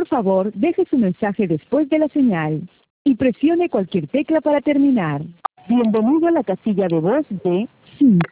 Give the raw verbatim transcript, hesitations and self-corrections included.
favor, deje su mensaje después de la señal y presione cualquier tecla para terminar. Bienvenido a la casilla de voz de cinco.